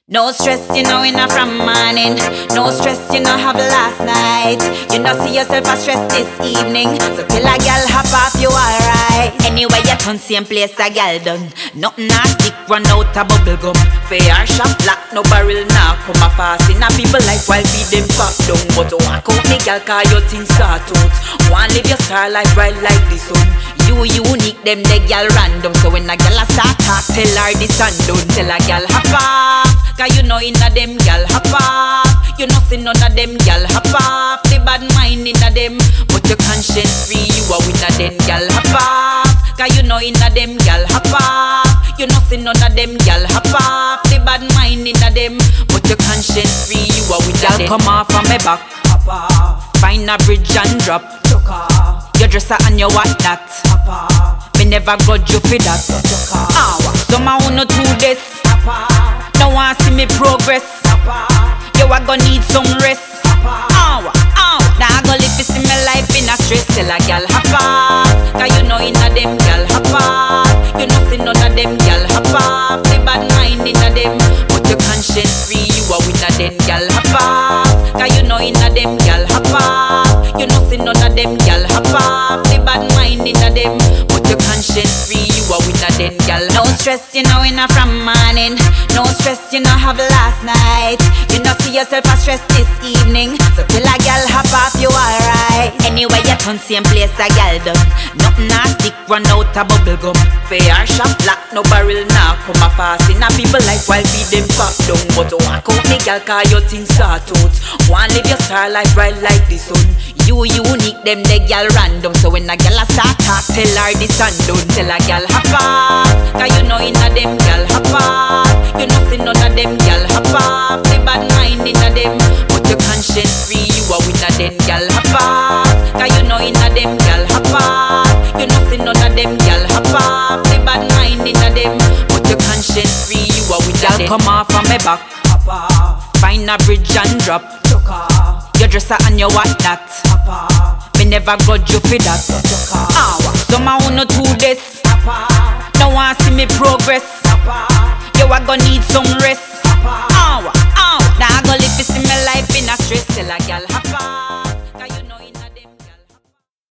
No stress, you know, from morning. No stress, you know, have last night. You know, see yourself as stressed this evening. So till a gal hop off, you alright. Anyway, you turn same place a gal done. Nothing a stick, run out a bubble gum. Fair shop black, no barrel now. Come a fast in a people life while feed them pop down. But walk out the gal, cause your things start out. Want live your star life bright like the sun. You unique, them the gal random. So when a gal a start talk, tell her this and done. Tell a gal hop off, cause you know inna them gal hop off. You know see none of them gal hop off. The bad mind inna them, but your conscience free. You are with a them gal hop off, cause you know inna them gal hop off. You know see none of them gal hop off. The bad mind inna them, but your conscience free. You are with a them. Come off from me back, hop off. Find a bridge and drop, chuck off. Your dresser and your what that, hop off. Me never grudge you for that, chuck off. Some I wanna do this, hop off. Don't want see me progress, you are gonna need some rest. Now I go live this in my life in a stress. Tell a gal hop off, cause you know inna them gal hop off. You know see none of them gal hop off. The bad mind inna them, but your conscience free. You are with a them gal hop off, cause you know inna them gal hop off. You know see none of them gal hop off. The bad mind inna them, but your conscience free. You are with a them gal. No stress, you know inna from morning. No stress, you know have last night. You know see yourself as stressed this evening. So till a gal hop off, you alright. Anyway, you turn same place a gal done. Nothing a stick, run out a bubble gum. Fair shop black, no barrel now. Come a fast in a people life while feed them pop down. But walk out the gal, cause your things start out. Want live your star life bright like the sun. You unique, them the gal random. So when a gal a start talk, tell her this and done. Tell a gal hop off, cause you know inna them gal hop off. You know see none of them gal hop off. The bad mind inna them, but your conscience free. You are with a them gal hop off, cause you know inna them gal hop off. You know see none of them gal hop off. The bad mind inna them, but your conscience free. You are with a them. Come off from me back, hop off. Find a bridge and drop, chuck off. Your dresser and your what that, hop off. Me never grudge you for that, chuck off. Some I wanna do this, hop off. Don't want see me progress, hop off. You are gonna need some rest, hop off. Now I go live this in my life in a stress. Tell a gal